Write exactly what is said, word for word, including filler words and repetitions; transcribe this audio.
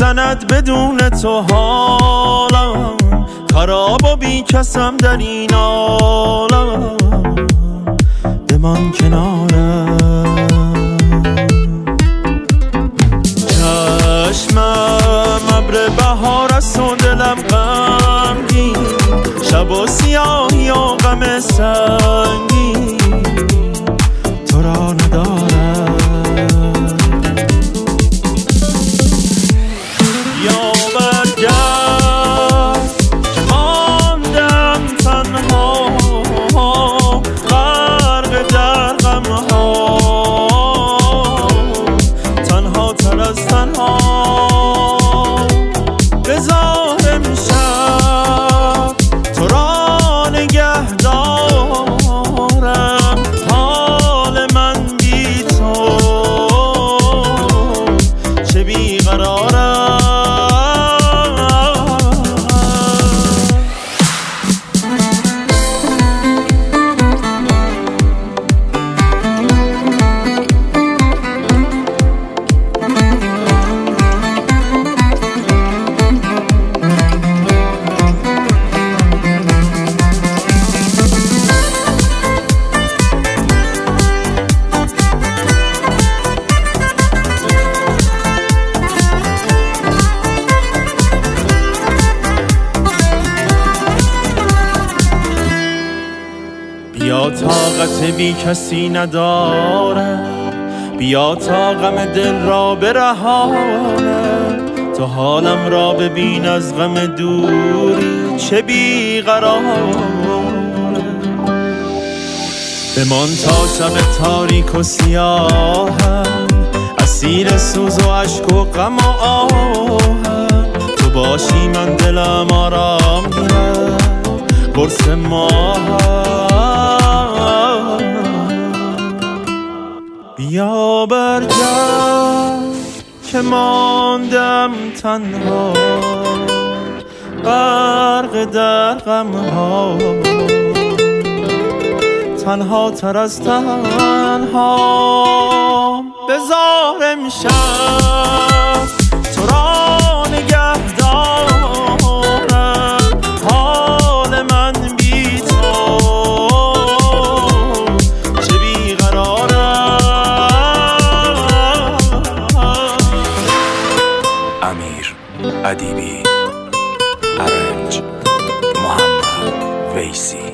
میزند بدون تو حالم، خراب و بی کسم در این عالم، بمان کنارم. چشمم ابر بهار است و دلم غمگین، شب و سیاهی و غم سنگین تو را ندارم. یا برگرد که ماندم تنها، غرق در غمها، تنها تر از تنها. بذار امشب تو را نگه دارم، حال من بی تو چه بیقرارم. بیا طاقت بی کسی نداره، بیا تا غم دل را برهانه، تو حالم را ببین از غم دوری چه بیقراره. بمان تا شب تاریک و سیاهم، اسیر سوز و عشق و غم و آهم، تو باشی من دلم آرام گیرد قرص ماهم. بیا برگرد که ماندم تنها، غرق در غمها، تنها تر از تنها. بذار امشب تو را نگه دارم، حال من بی تو چه بیقرارم. امیر ادیبی، ارنج محمد ویسی.